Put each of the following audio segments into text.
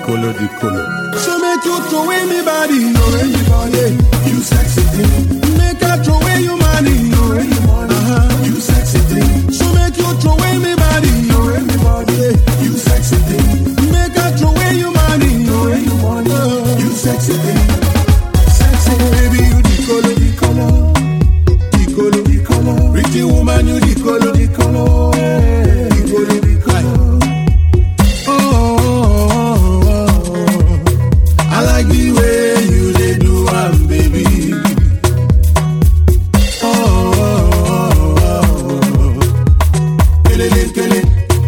the color. So make you throw away me body, you sexy thing. Make her throw away your money, you sexy thing. So make you throw away me body, you sexy thing. Make her throw away your money, you sexy thing. Sexy baby, you the color, the color, the color. Pretty woman, you the color, the color, the color, the color. I like the way you dey do am, baby. Kelele, kele.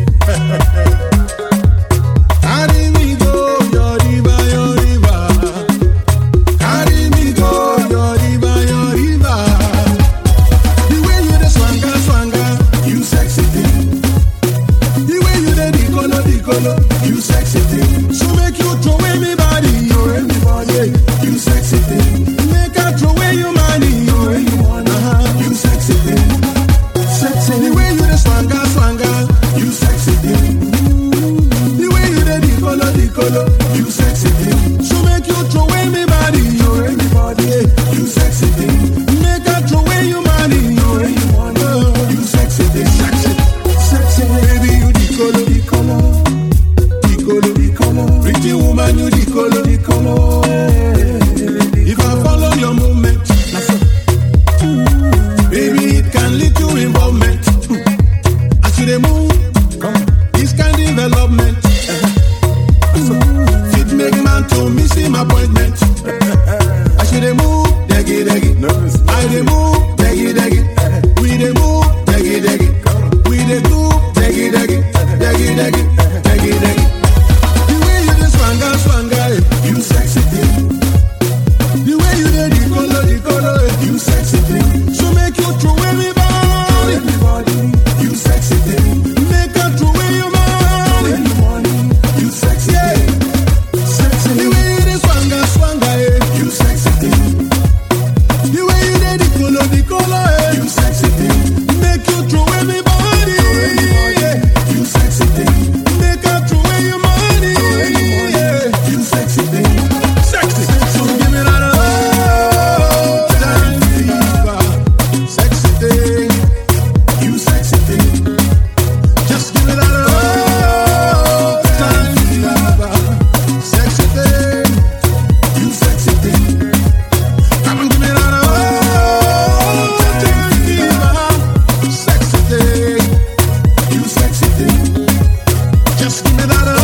Carry me go your river, your river. Carry me go your river, your river. The way you dey swanga, swanga, you sexy thing. The way you dey the color, you sexy thing. So make you throw away me body, you sexy thing. Make her throw away your money, you sexy thing. Sexy. The way you dey swanga, swanga, you sexy thing. The way you dey the color, you sexy thing. So make you throw away me body, you sexy thing. Make her throw away your money, you sexy thing. Sexy, sexy, baby, you the color, the color. Pretty woman, you the color, the color. If I follow your movement, baby, it can lead to involvement. As you dey move, this kind of development, fit make man to miss him appointment. As you dey move, deggy, deggy. I dey move, deggy, deggy. We dey move, deggy, deggy. We dey groove, deggy, deggy, deggy, deggy, deggy, deggy. Swanga, swanga, you sexy thing. The way you did the color, you sexy thing. So make you throw away me body, you sexy thing. Make her throw away your money, you sexy thing. Sexy. The way you did swanga, swanga, you sexy thing. The way you did the color, you sexy thing. Make you throw away me body, you sexy thing. Make her throw away your money. You sexy thing, sexy. So give me that time fever, sexy thing. You sexy thing. Just give me that time fever, sexy thing. You sexy thing. Come and give me that time fever, sexy thing. You sexy thing. Just give me that.